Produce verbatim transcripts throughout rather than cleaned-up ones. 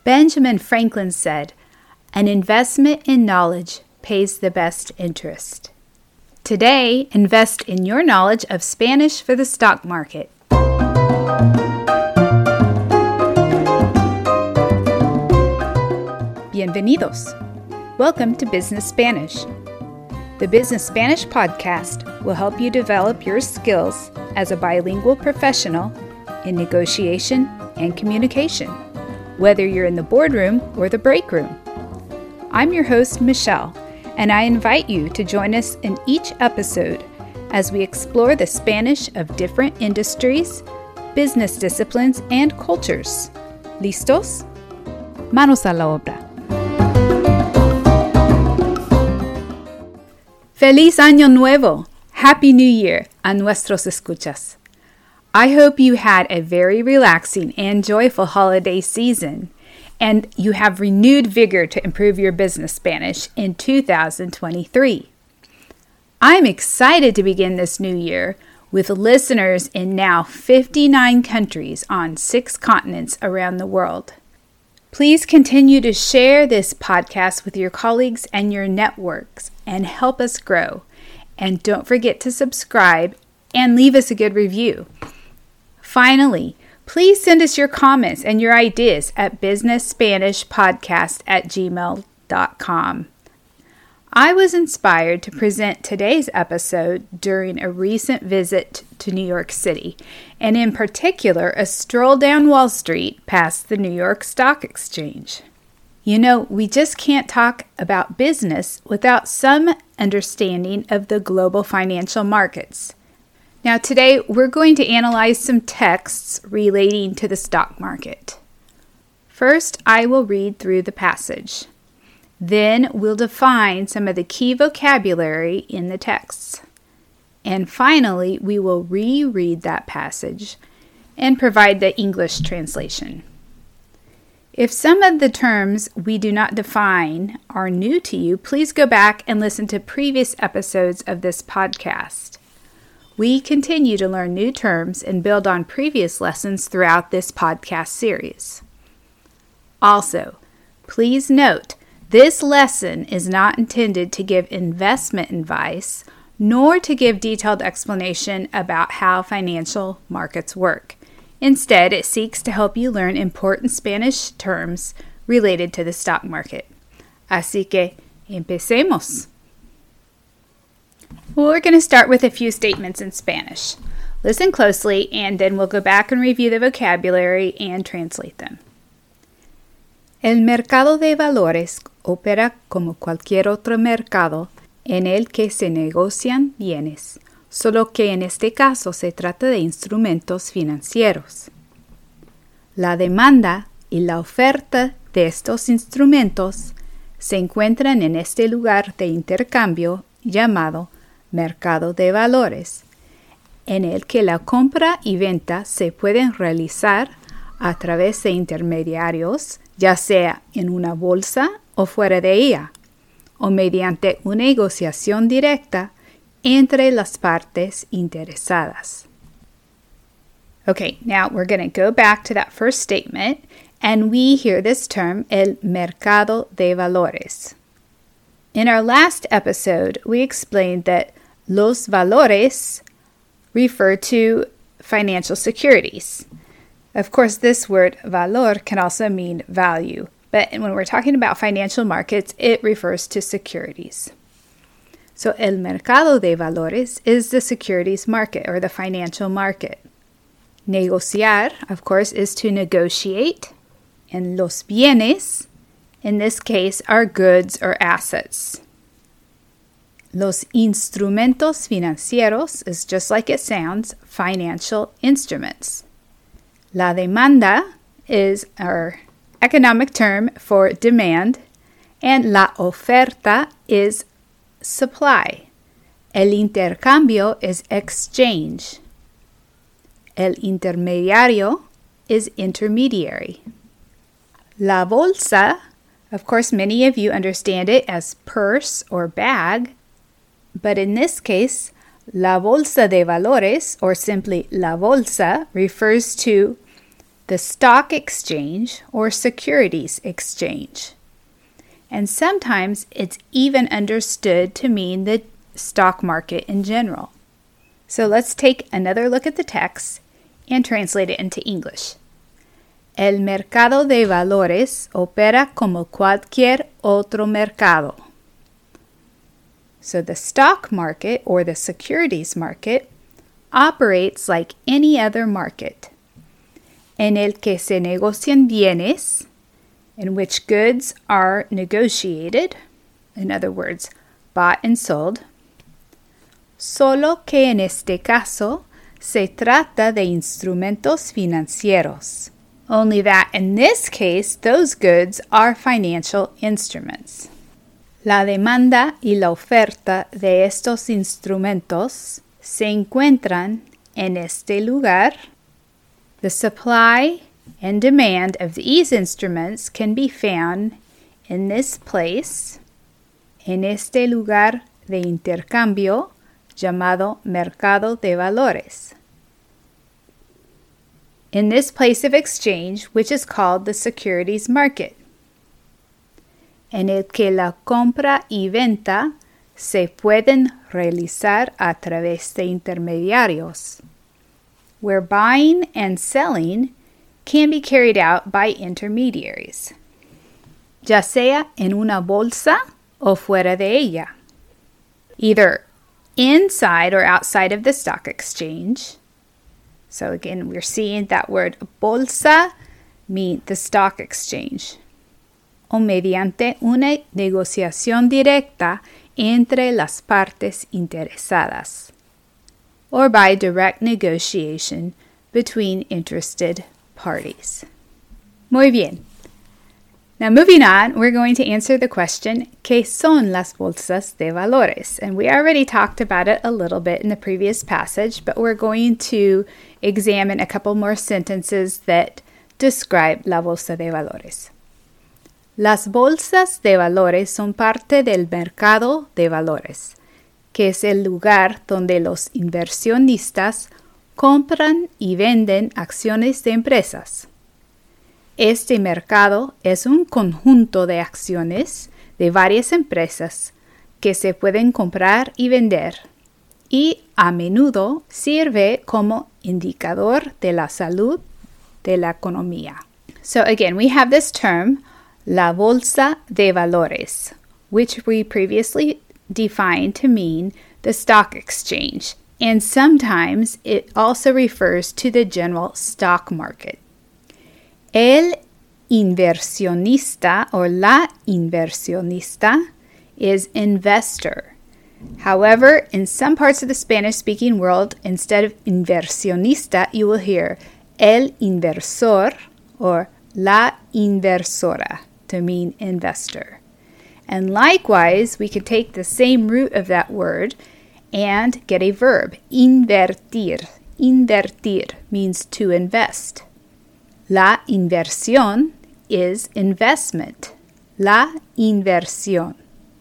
Benjamin Franklin said, "An investment in knowledge pays the best interest." Today, invest in your knowledge of Spanish for the stock market. Bienvenidos. Welcome to Business Spanish. The Business Spanish podcast will help you develop your skills as a bilingual professional in negotiation and communication, whether you're in the boardroom or the break room. I'm your host, Michelle, and I invite you to join us in each episode as we explore the Spanish of different industries, business disciplines, and cultures. ¿Listos? Manos a la obra. ¡Feliz Año Nuevo! Happy New Year a nuestros escuchas. I hope you had a very relaxing and joyful holiday season, and you have renewed vigor to improve your business Spanish in two thousand twenty-three. I'm excited to begin this new year with listeners in now fifty-nine countries on six continents around the world. Please continue to share this podcast with your colleagues and your networks and help us grow. And don't forget to subscribe and leave us a good review. Finally, please send us your comments and your ideas at businessspanishpodcast at gmail dot com. I was inspired to present today's episode during a recent visit to New York City, and in particular, a stroll down Wall Street past the New York Stock Exchange. You know, we just can't talk about business without some understanding of the global financial markets. Now, today we're going to analyze some texts relating to the stock market. First, I will read through the passage. Then we'll define some of the key vocabulary in the texts. And finally, we will reread that passage and provide the English translation. If some of the terms we do not define are new to you, please go back and listen to previous episodes of this podcast. We continue to learn new terms and build on previous lessons throughout this podcast series. Also, please note, this lesson is not intended to give investment advice, nor to give detailed explanation about how financial markets work. Instead, it seeks to help you learn important Spanish terms related to the stock market. Así que, empecemos. Well, we're going to start with a few statements in Spanish. Listen closely, and then we'll go back and review the vocabulary and translate them. El mercado de valores opera como cualquier otro mercado en el que se negocian bienes, solo que en este caso se trata de instrumentos financieros. La demanda y la oferta de estos instrumentos se encuentran en este lugar de intercambio llamado mercado de valores, en el que la compra y venta se pueden realizar a través de intermediarios, ya sea en una bolsa o fuera de ella, o mediante una negociación directa entre las partes interesadas. Okay, now we're going to go back to that first statement, and we hear this term, el mercado de valores. In our last episode, we explained that los valores refer to financial securities. Of course, this word valor can also mean value, but when we're talking about financial markets, it refers to securities. So, el mercado de valores is the securities market or the financial market. Negociar, of course, is to negotiate, and los bienes, in this case, are goods or assets. Los instrumentos financieros is just like it sounds, financial instruments. La demanda is our economic term for demand, and la oferta is supply. El intercambio is exchange. El intermediario is intermediary. La bolsa, of course, many of you understand it as purse or bag, but in this case, la bolsa de valores, or simply la bolsa, refers to the the stock exchange or securities exchange. And sometimes it's even understood to mean the stock market in general. So let's take another look at the text and translate it into English. El mercado de valores opera como cualquier otro mercado. So the stock market or the securities market operates like any other market, en el que se negocian bienes, in which goods are negotiated, in other words, bought and sold, solo que en este caso se trata de instrumentos financieros. Only that in this case, those goods are financial instruments. La demanda y la oferta de estos instrumentos se encuentran en este lugar. The supply and demand of these instruments can be found in this place, en este lugar de intercambio llamado mercado de valores. In this place of exchange, which is called the securities market, en el que la compra y venta se pueden realizar a través de intermediarios, where buying and selling can be carried out by intermediaries, ya sea en una bolsa o fuera de ella, either inside or outside of the stock exchange. So again, we're seeing that word bolsa mean the stock exchange, o mediante una negociación directa entre las partes interesadas, or by direct negotiation between interested parties. Muy bien. Now moving on, we're going to answer the question, ¿Qué son las bolsas de valores? And we already talked about it a little bit in the previous passage, but we're going to examine a couple more sentences that describe la bolsa de valores. Las bolsas de valores son parte del mercado de valores, que es el lugar donde los inversionistas compran y venden acciones de empresas. Este mercado es un conjunto de acciones de varias empresas que se pueden comprar y vender, y a menudo sirve como indicador de la salud de la economía. So again, we have this term, la bolsa de valores, which we previously defined to mean the stock exchange, and sometimes it also refers to the general stock market. El inversionista or la inversionista is investor. However, in some parts of the Spanish-speaking world, instead of inversionista, you will hear el inversor or la inversora to mean investor. And likewise, we could take the same root of that word and get a verb, invertir. Invertir means to invest. La inversión is investment. La inversión.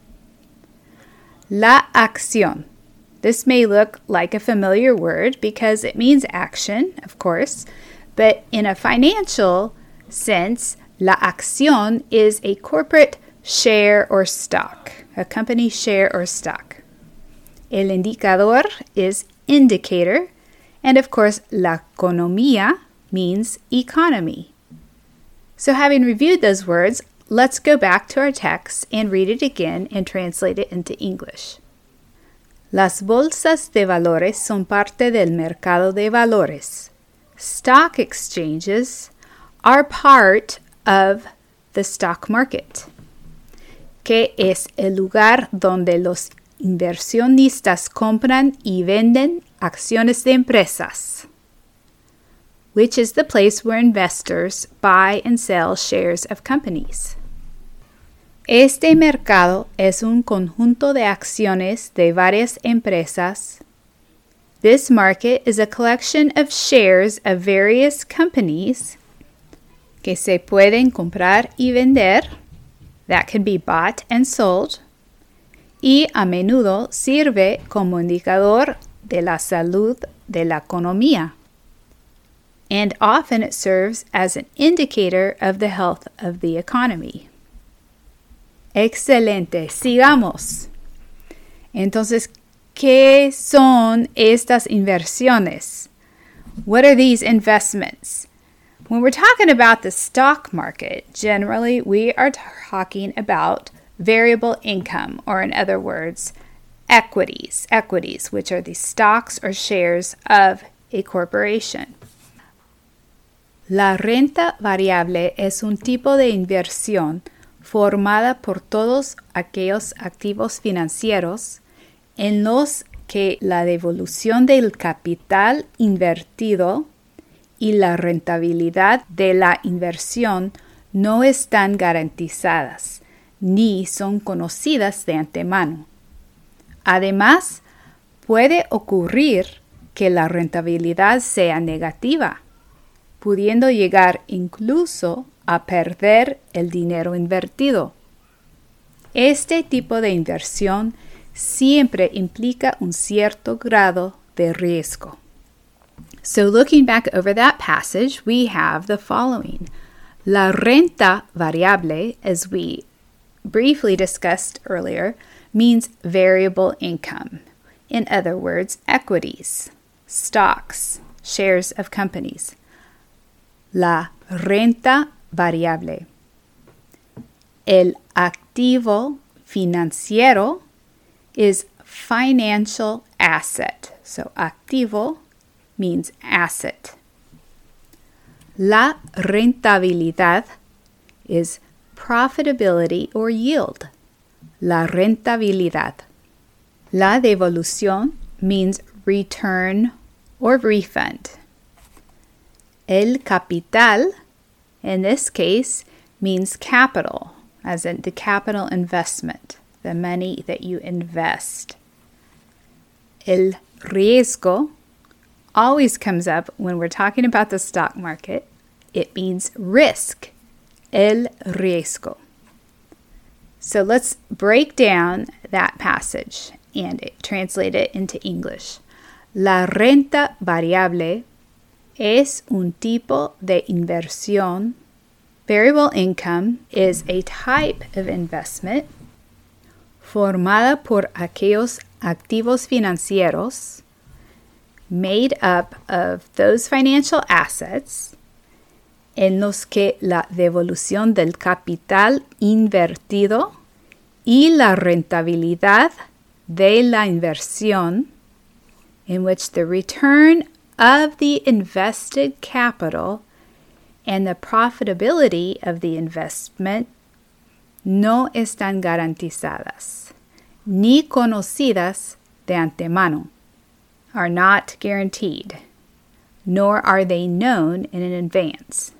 La acción. This may look like a familiar word because it means action, of course, but in a financial sense, la acción is a corporate share or stock, a company share or stock. El indicador is indicator, and of course, la economía means economy. So having reviewed those words, let's go back to our text and read it again and translate it into English. Las bolsas de valores son parte del mercado de valores. Stock exchanges are part of the stock market, que es el lugar donde los inversionistas compran y venden acciones de empresas, which is the place where investors buy and sell shares of companies. Este mercado es un conjunto de acciones de varias empresas. This market is a collection of shares of various companies que se pueden comprar y vender, that can be bought and sold, y a menudo sirve como indicador de la salud de la economía. and often it serves as an indicator of the health of the economy. Excelente, sigamos. Entonces, ¿qué son estas inversiones? What are these investments? When we're talking about the stock market, generally we are talking about variable income, or in other words, equities, equities, which are the stocks or shares of a corporation. La renta variable es un tipo de inversión formada por todos aquellos activos financieros en los que la devolución del capital invertido y la rentabilidad de la inversión no están garantizadas ni son conocidas de antemano. Además, puede ocurrir que la rentabilidad sea negativa, pudiendo llegar incluso a perder el dinero invertido. Este tipo de inversión siempre implica un cierto grado de riesgo. So looking back over that passage, we have the following. La renta variable, as we briefly discussed earlier, means variable income. In other words, equities, stocks, shares of companies. La renta variable. El activo financiero is financial asset. So activo means asset. La rentabilidad is profitability or yield. La rentabilidad. La devolución means return or refund. El capital, in this case, means capital, as in the capital investment, the money that you invest. El riesgo always comes up when we're talking about the stock market. It means risk. El riesgo. So let's break down that passage and translate it into English. La renta variable es un tipo de inversión. Variable income is a type of investment formada por aquellos activos financieros made up of those financial assets en los que la devolución del capital invertido y la rentabilidad de la inversión, in which the return of the invested capital and the profitability of the investment no están garantizadas, ni conocidas de antemano, are not guaranteed, nor are they known in advance.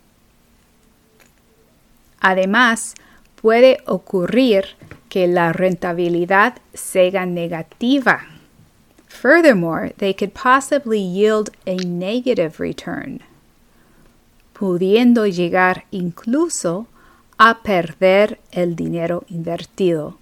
Además, puede ocurrir que la rentabilidad sea negativa. Furthermore, they could possibly yield a negative return, pudiendo llegar incluso a perder el dinero invertido.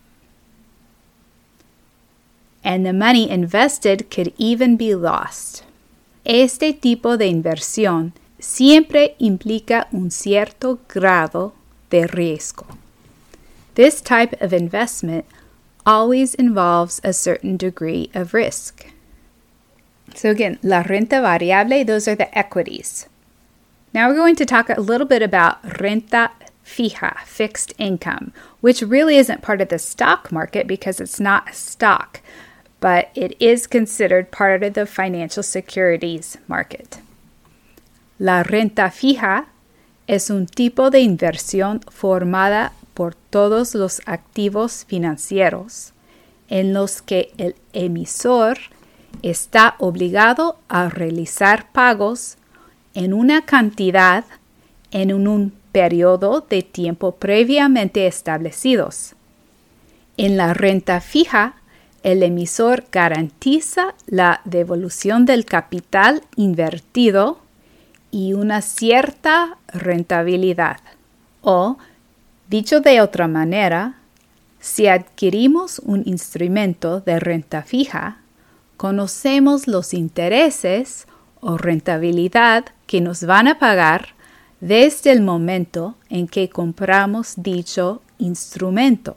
And the money invested could even be lost. Este tipo de inversión siempre implica un cierto grado de riesgo. This type of investment always involves a certain degree of risk. So again, la renta variable, those are the equities. Now we're going to talk a little bit about renta fija, fixed income, which really isn't part of the stock market because it's not a stock, but it is considered part of the financial securities market. La renta fija es un tipo de inversión formada por todos los activos financieros en los que el emisor está obligado a realizar pagos en una cantidad en un periodo de tiempo previamente establecidos. En la renta fija, el emisor garantiza la devolución del capital invertido y una cierta rentabilidad. O, dicho de otra manera, si adquirimos un instrumento de renta fija, conocemos los intereses o rentabilidad que nos van a pagar desde el momento en que compramos dicho instrumento.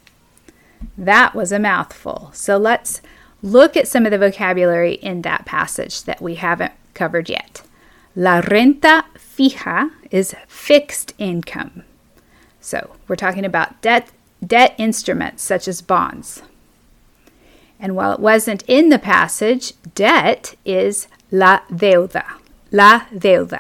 That was a mouthful. So let's look at some of the vocabulary in that passage that we haven't covered yet. La renta fija is fixed income. So we're talking about debt, debt instruments such as bonds. And while it wasn't in the passage, debt is la deuda. La deuda.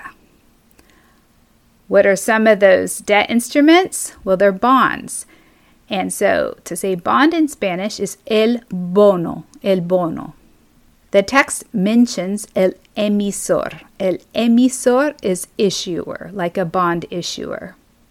What are some of those debt instruments? Well, they're bonds. And so to say bond in Spanish is el bono, el bono. The text mentions el emisor. El emisor is issuer, like a bond issuer.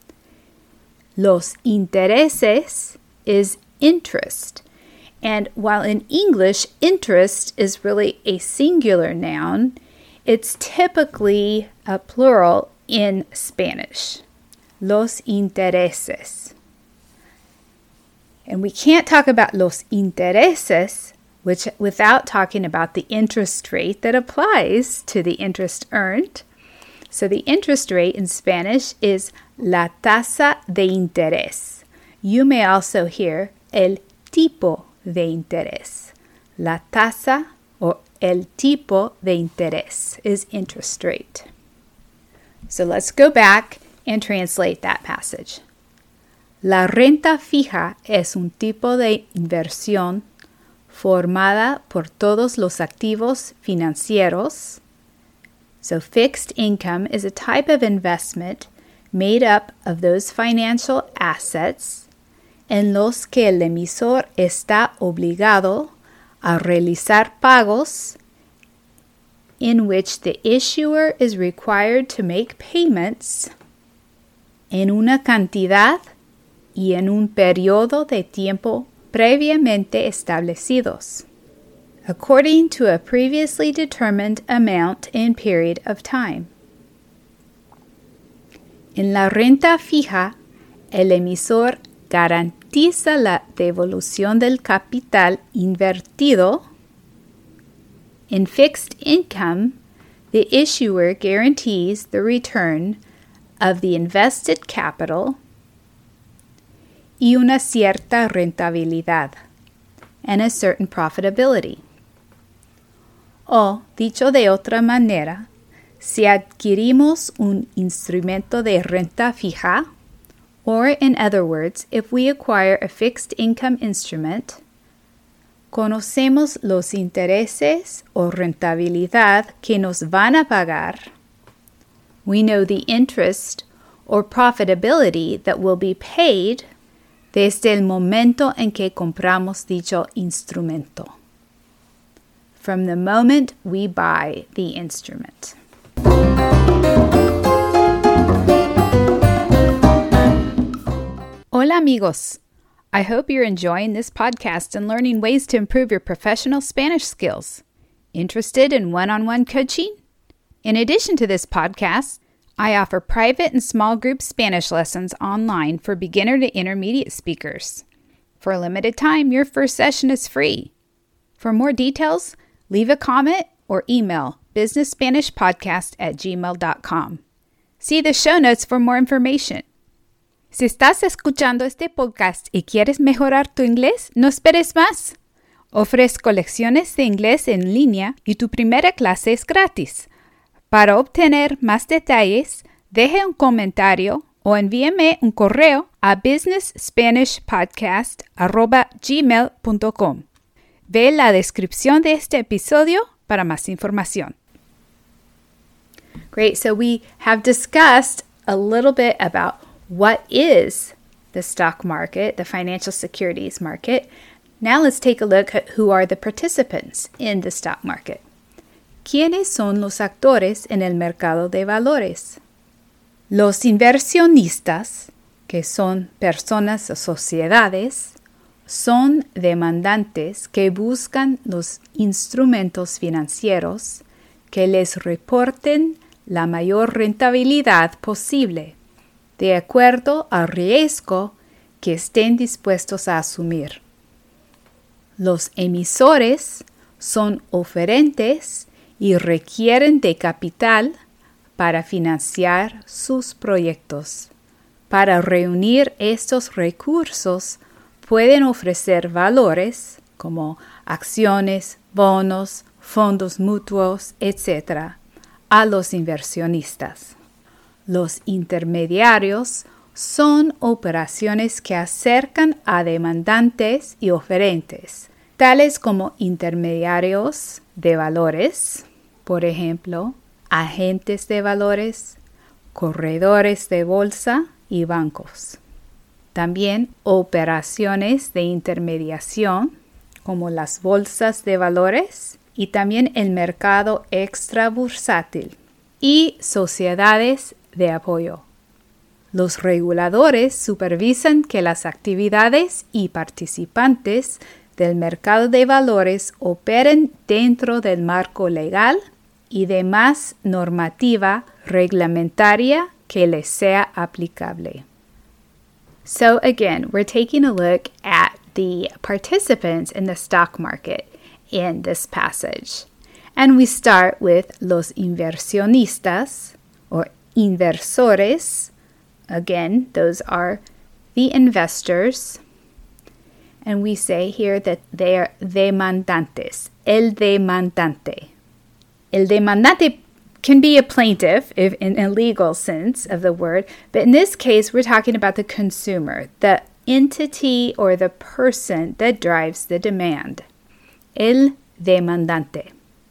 Los intereses is interest. And while in English, interest is really a singular noun, it's typically a plural in Spanish. Los intereses. And we can't talk about los intereses which, without talking about the interest rate that applies to the interest earned. So the interest rate in Spanish is la tasa de interés. You may also hear el tipo de interés. La tasa or el tipo de interés is interest rate. So let's go back and translate that passage. La renta fija es un tipo de inversión formada por todos los activos financieros. So fixed income is a type of investment made up of those financial assets en los que el emisor está obligado a realizar pagos, in which the issuer is required to make payments en una cantidad y en un periodo de tiempo previamente establecidos, according to a previously determined amount and period of time. En la renta fija, el emisor garantiza la devolución del capital invertido. In fixed income, the issuer guarantees the return of the invested capital y una cierta rentabilidad, and a certain profitability. O, dicho de otra manera, si adquirimos un instrumento de renta fija, or in other words, if we acquire a fixed income instrument, conocemos los intereses o rentabilidad que nos van a pagar. We know the interest or profitability that will be paid desde el momento en que compramos dicho instrumento. From the moment we buy the instrument. Hola amigos! I hope you're enjoying this podcast and learning ways to improve your professional Spanish skills. Interested in one-on-one coaching? In addition to this podcast, I offer private and small group Spanish lessons online for beginner to intermediate speakers. For a limited time, your first session is free. For more details, leave a comment or email business spanish podcast at gmail dot com. See the show notes for more information. Si estás escuchando este podcast y quieres mejorar tu inglés, no esperes más. Ofrezco lecciones de inglés en línea y tu primera clase es gratis. Para obtener más detalles, deje un comentario o envíeme un correo a business spanish podcast arroba gmail punto com. Ve la descripción de este episodio para más información. Great, so we have discussed a little bit about what is the stock market, the financial securities market. Now let's take a look at who are the participants in the stock market. ¿Quiénes son los actores en el mercado de valores? Los inversionistas, que son personas o sociedades, son demandantes que buscan los instrumentos financieros que les reporten la mayor rentabilidad posible, de acuerdo al riesgo que estén dispuestos a asumir. Los emisores son oferentes y requieren de capital para financiar sus proyectos. Para reunir estos recursos, pueden ofrecer valores como acciones, bonos, fondos mutuos, etcétera, a los inversionistas. Los intermediarios son operaciones que acercan a demandantes y oferentes, tales como intermediarios de valores, por ejemplo, agentes de valores, corredores de bolsa y bancos. También operaciones de intermediación, como las bolsas de valores y también el mercado extrabursátil y sociedades de apoyo. Los reguladores supervisan que las actividades y participantes del mercado de valores operen dentro del marco legal y demás normativa reglamentaria que les sea aplicable. So again, we're taking a look at the participants in the stock market in this passage. And we start with los inversionistas or inversores. Again, those are the investors. And we say here that they are demandantes, el demandante. El demandante can be a plaintiff if in a legal sense of the word, but in this case, we're talking about the consumer, the entity or the person that drives the demand. El demandante.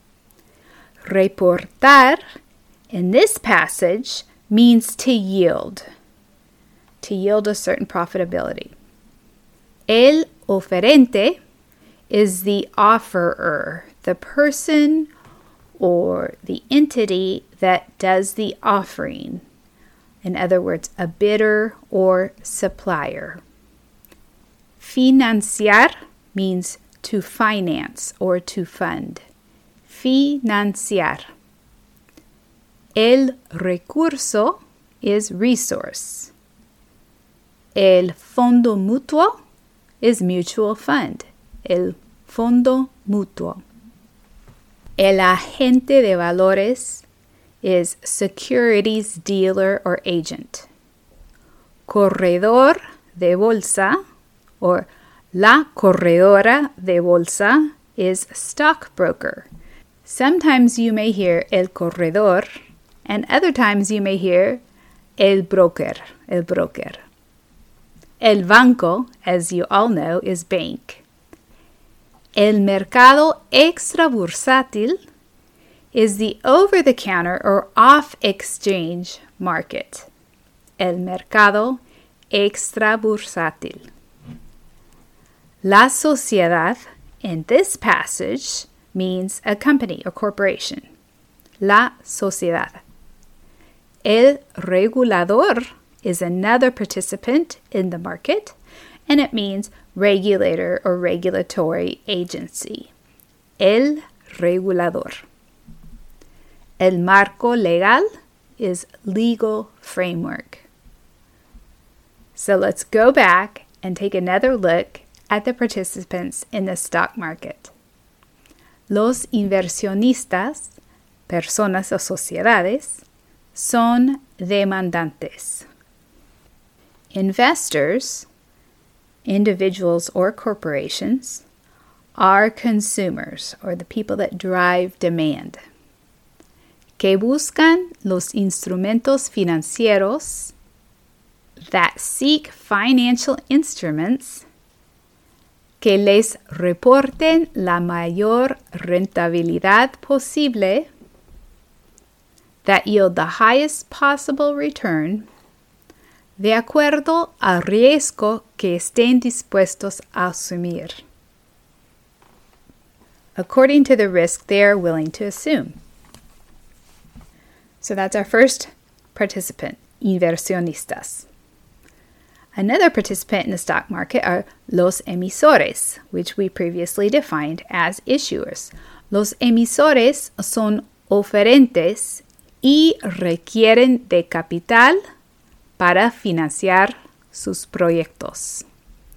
Reportar, in this passage, means to yield, to yield a certain profitability. El oferente is the offerer, the person or the entity that does the offering. In other words, a bidder or supplier. Financiar means to finance or to fund. Financiar. El recurso is resource. El fondo mutuo is mutual fund. El fondo mutuo. El agente de valores is securities dealer or agent. Corredor de bolsa or la corredora de bolsa is stockbroker. Sometimes you may hear el corredor, and other times you may hear el broker, el broker. El banco, as you all know, is bank. El mercado extrabursátil is the over-the-counter or off-exchange market. El mercado extrabursátil. La sociedad, in this passage, means a company or corporation. La sociedad. El regulador is another participant in the market, and it means regulator or regulatory agency. El regulador. El marco legal is legal framework. So let's go back and take another look at the participants in the stock market. Los inversionistas, personas o sociedades, son demandantes. Investors, individuals or corporations, are consumers or the people that drive demand. Que buscan los instrumentos financieros, that seek financial instruments que les reporten la mayor rentabilidad posible, that yield the highest possible return, de acuerdo al riesgo que estén dispuestos a asumir, according to the risk they are willing to assume. So that's our first participant, inversionistas. Another participant in the stock market are los emisores, which we previously defined as issuers. Los emisores son oferentes y requieren de capital para financiar sus proyectos.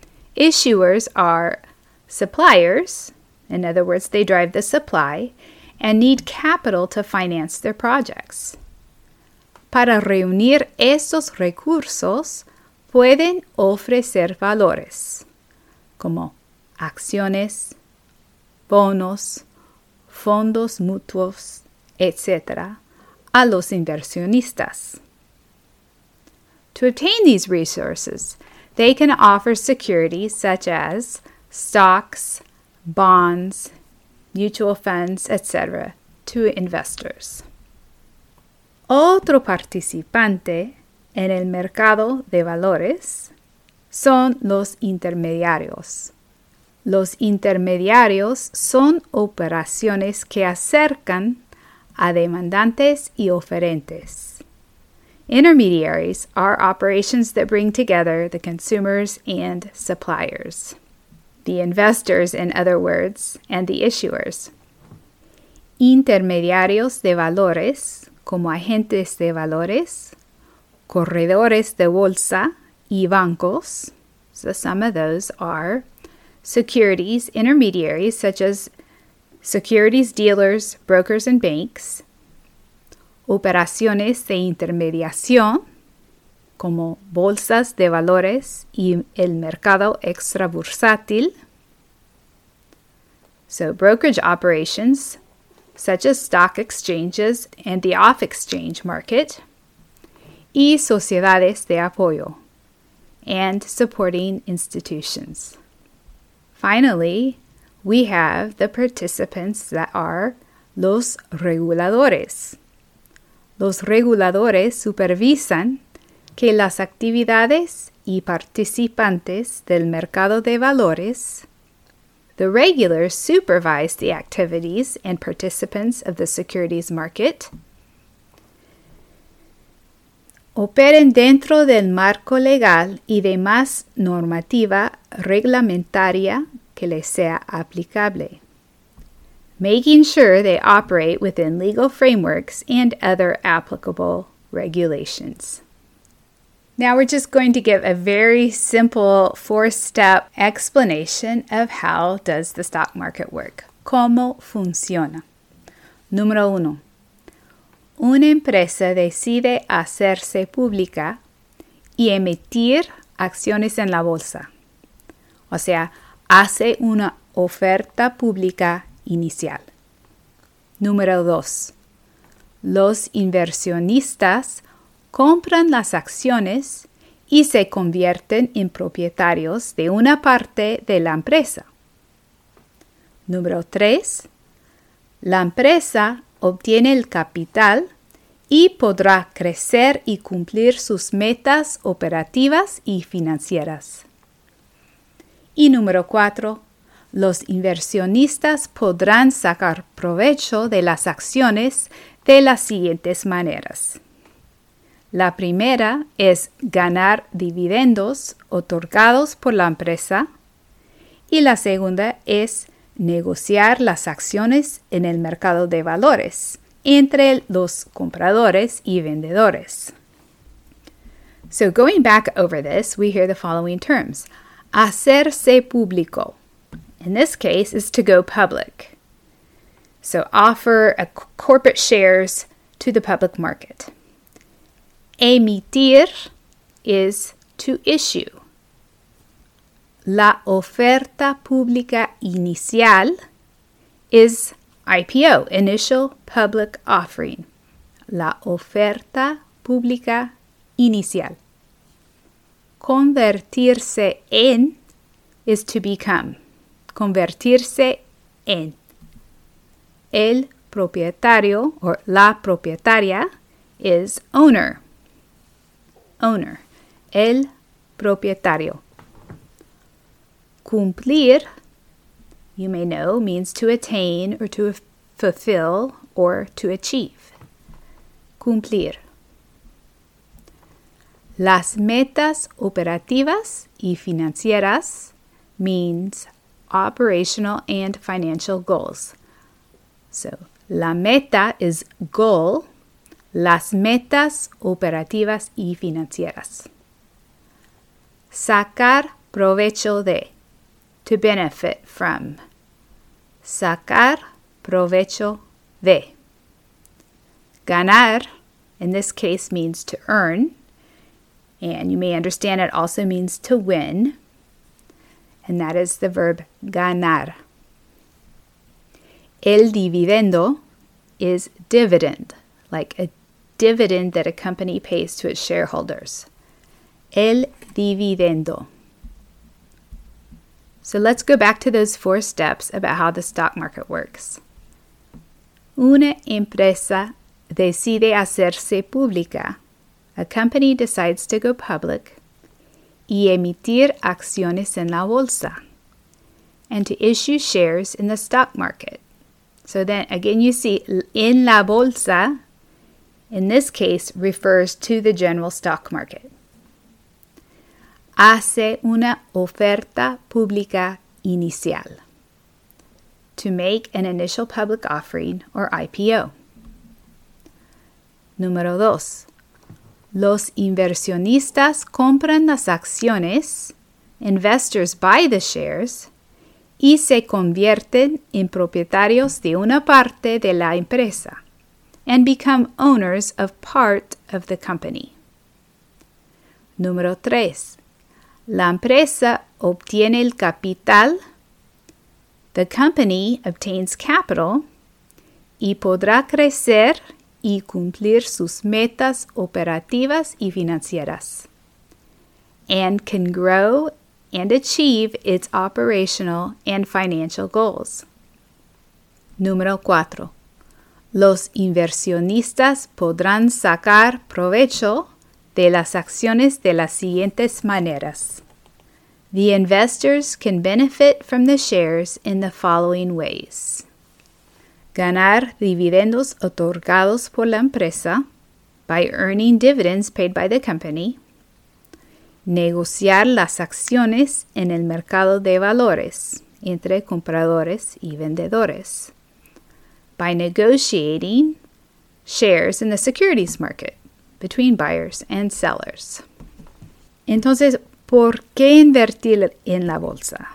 Issuers are suppliers, in other words, they drive the supply, and need capital to finance their projects. Para reunir estos recursos, pueden ofrecer valores, como acciones, bonos, fondos mutuos, etcétera, a los inversionistas. To obtain these resources, they can offer securities such as stocks, bonds, mutual funds, et cetera, to investors. Otro participante en el mercado de valores son los intermediarios. Los intermediarios son operaciones que acercan a demandantes y oferentes. Intermediaries are operations that bring together the consumers and suppliers, the investors, in other words, and the issuers. Intermediarios de valores, como agentes de valores, corredores de bolsa, y bancos. So some of those are securities intermediaries, such as securities dealers, brokers, and banks. Operaciones de intermediación, como bolsas de valores y el mercado extrabursátil. So brokerage operations, such as stock exchanges and the off-exchange market. Y sociedades de apoyo, and supporting institutions. Finally, we have the participants that are los reguladores. Los reguladores supervisan que las actividades y participantes del mercado de valores. The regulators supervise the activities and participants of the securities market. Operen dentro del marco legal y demás normativa reglamentaria que les sea aplicable, making sure they operate within legal frameworks and other applicable regulations. Now we're just going to give a very simple four-step explanation of how does the stock market work. ¿Cómo funciona? Número uno. Una empresa decide hacerse pública y emitir acciones en la bolsa. O sea, hace una oferta pública inicial. Número dos. Los inversionistas compran las acciones y se convierten en propietarios de una parte de la empresa. Número tres. La empresa obtiene el capital y podrá crecer y cumplir sus metas operativas y financieras. Y número cuatro, los inversionistas podrán sacar provecho de las acciones de las siguientes maneras. La primera es ganar dividendos otorgados por la empresa y la segunda es negociar las acciones en el mercado de valores entre los compradores y vendedores. So going back over this, we hear the following terms. Hacerse público. In this case, is to go public. So offer a corporate shares to the public market. Emitir is to issue. La oferta pública inicial is I P O, Initial Public Offering. La oferta pública inicial. Convertirse en is to become. Convertirse en. El propietario or la propietaria is owner. Owner. El propietario. Cumplir, you may know, means to attain or to fulfill or to achieve. Cumplir. Las metas operativas y financieras means operational and financial goals. So, la meta is goal. Las metas operativas y financieras. Sacar provecho de. To benefit from. Sacar provecho de. Ganar, in this case, means to earn, and you may understand it also means to win, and that is the verb ganar. El dividendo is dividend, like a dividend that a company pays to its shareholders. El dividendo. So let's go back to those four steps about how the stock market works. Una empresa decide hacerse pública. A company decides to go public y emitir acciones en la bolsa, and to issue shares in the stock market. So then again you see en la bolsa, in this case, refers to the general stock market. Hace una oferta pública inicial. To make an initial public offering or I P O. Número dos. Los inversionistas compran las acciones, investors buy the shares, y se convierten en propietarios de una parte de la empresa, and become owners of part of the company. Número tres. La empresa obtiene el capital, the company obtains capital, y podrá crecer y cumplir sus metas operativas y financieras, and can grow and achieve its operational and financial goals. Número cuatro. Los inversionistas podrán sacar provecho de las acciones de las siguientes maneras. The investors can benefit from the shares in the following ways. Ganar dividendos otorgados por la empresa by earning dividends paid by the company. Negociar las acciones en el mercado de valores entre compradores y vendedores. By negotiating shares in the securities market between buyers and sellers. Entonces, ¿por qué invertir en la bolsa?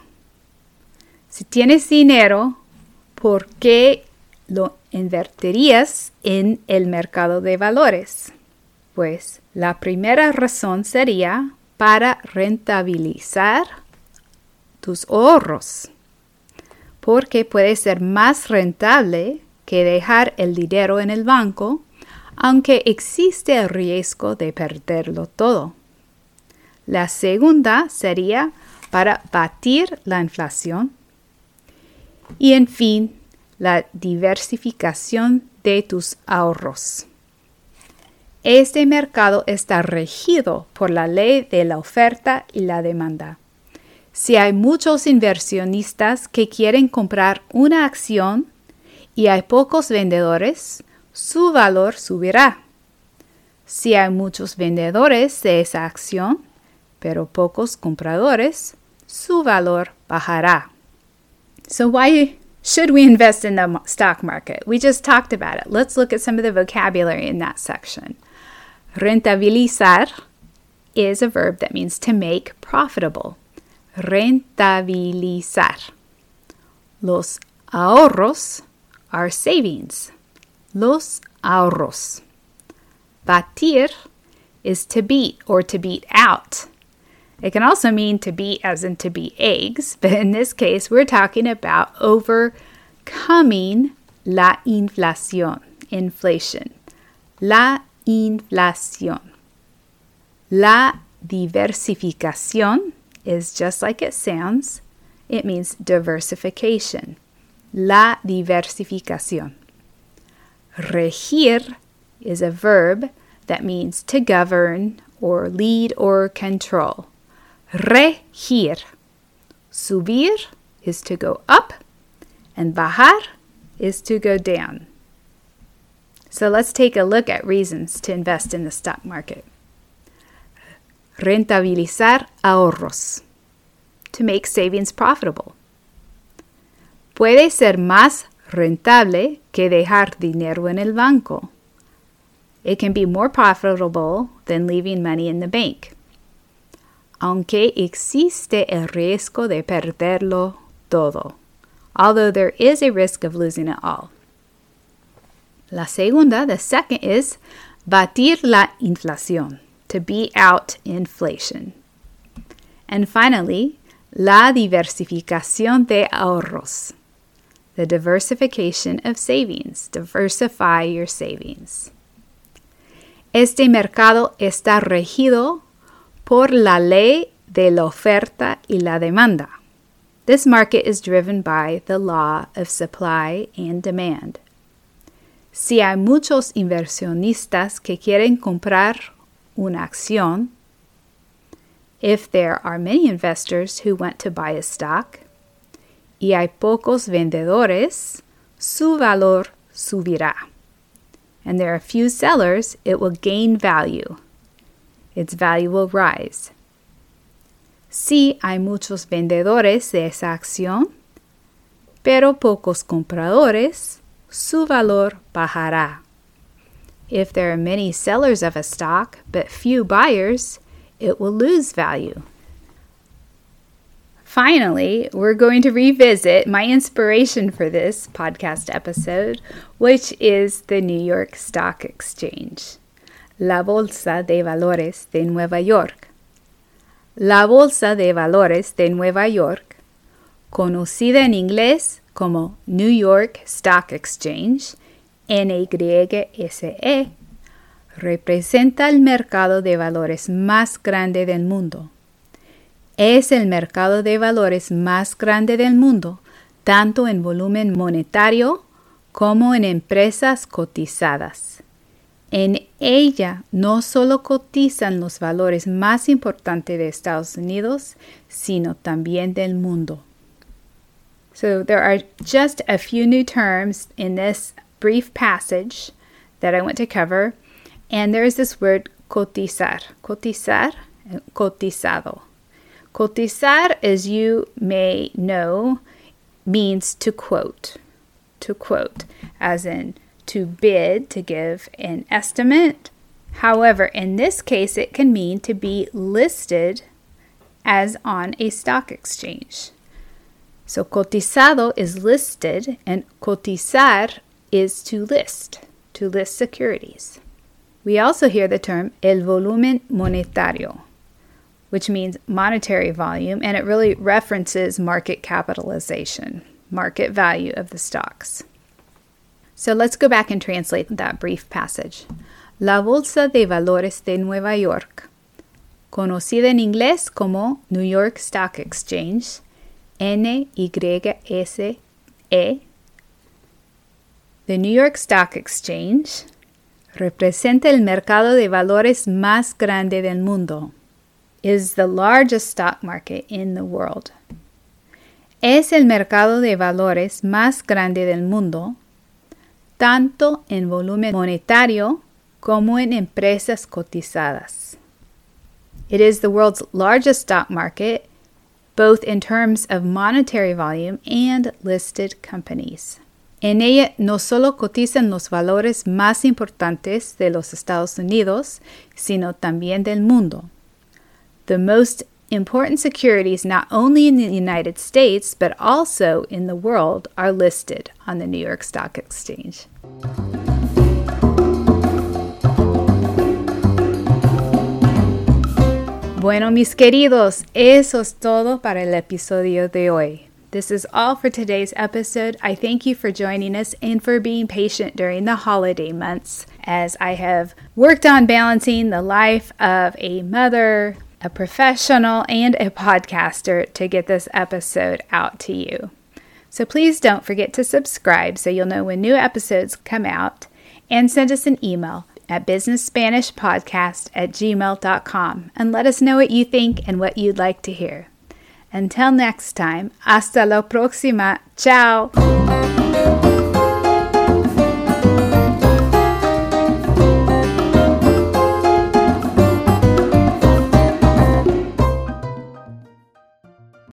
Si tienes dinero, ¿por qué lo invertirías en el mercado de valores? Pues la primera razón sería para rentabilizar tus ahorros, porque puede ser más rentable que dejar el dinero en el banco, aunque existe el riesgo de perderlo todo. La segunda sería para batir la inflación. Y en fin, la diversificación de tus ahorros. Este mercado está regido por la ley de la oferta y la demanda. Si hay muchos inversionistas que quieren comprar una acción y hay pocos vendedores, su valor subirá. Si hay muchos vendedores de esa acción, pero pocos compradores, su valor bajará. So why should we invest in the stock market? We just talked about it. Let's look at some of the vocabulary in that section. Rentabilizar is a verb that means to make profitable. Rentabilizar. Los ahorros are savings. Los ahorros. Batir is to beat or to beat out. It can also mean to beat as in to beat eggs, but in this case we're talking about overcoming la inflación, inflation. La inflación. La diversificación is just like it sounds. It means diversification. La diversificación. Regir is a verb that means to govern or lead or control. Regir. Subir is to go up, and bajar is to go down. So let's take a look at reasons to invest in the stock market. Rentabilizar ahorros. To make savings profitable. Puede ser más rentable que dejar dinero en el banco. It can be more profitable than leaving money in the bank. Aunque existe el riesgo de perderlo todo. Although there is a risk of losing it all. La segunda, the second, is batir la inflación, to beat out inflation. And finally, la diversificación de ahorros, the diversification of savings. Diversify your savings. Este mercado está regido por la ley de la oferta y la demanda. This market is driven by the law of supply and demand. Si hay muchos inversionistas que quieren comprar una acción, if there are many investors who want to buy a stock, y hay pocos vendedores, su valor subirá. And there are few sellers, it will gain value. Its value will rise. Si hay muchos vendedores de esa acción, pero pocos compradores, su valor bajará. If there are many sellers of a stock, but few buyers, it will lose value. Finally, we're going to revisit my inspiration for this podcast episode, which is the New York Stock Exchange, La Bolsa de Valores de Nueva York. La Bolsa de Valores de Nueva York, conocida en inglés como New York Stock Exchange, N Y S E, representa el mercado de valores más grande del mundo. Es el mercado de valores más grande del mundo, tanto en volumen monetario como en empresas cotizadas. En ella no solo cotizan los valores más importantes de Estados Unidos, sino también del mundo. So there are just a few new terms in this brief passage that I want to cover, and there's this word cotizar. Cotizar, cotizado. Cotizar, as you may know, means to quote. To quote, as in to bid, to give an estimate. However, in this case, it can mean to be listed as on a stock exchange. So cotizado is listed, and cotizar is to list, to list securities. We also hear the term el volumen monetario, which means monetary volume, and it really references market capitalization, market value of the stocks. So let's go back and translate that brief passage. La Bolsa de Valores de Nueva York, conocida en inglés como New York Stock Exchange, N Y S E, the New York Stock Exchange, representa el mercado de valores más grande del mundo, is the largest stock market in the world. Es el mercado de valores más grande del mundo, tanto en volumen monetario como en empresas cotizadas. It is the world's largest stock market, both in terms of monetary volume and listed companies. En ella no solo cotizan los valores más importantes de los Estados Unidos, sino también del mundo. The most important securities not only in the United States, but also in the world are listed on the New York Stock Exchange. Bueno, mis queridos, eso es todo para el episodio de hoy. This is all for today's episode. I thank you for joining us and for being patient during the holiday months as I have worked on balancing the life of a mother, a professional, and a podcaster to get this episode out to you. So please don't forget to subscribe so you'll know when new episodes come out, and send us an email at business spanish podcast at gmail dot com and let us know what you think and what you'd like to hear. Until next time, hasta la próxima. Ciao.